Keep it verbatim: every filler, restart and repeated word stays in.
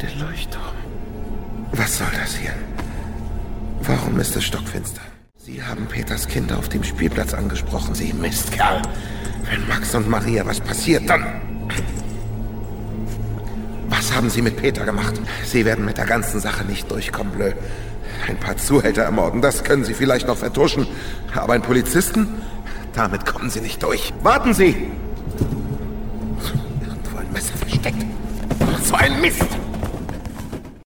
Der Leuchtturm. Was soll das hier? Warum ist es stockfinster? Sie haben Peters Kinder auf dem Spielplatz angesprochen, Sie Mistkerl. Wenn Max und Maria was passiert, dann... Was haben Sie mit Peter gemacht? Sie werden mit der ganzen Sache nicht durchkommen, Bleu. Ein paar Zuhälter ermorden, das können Sie vielleicht noch vertuschen. Aber einen Polizisten? Damit kommen Sie nicht durch. Warten Sie! Irgendwo ein Messer versteckt. So ein Mist!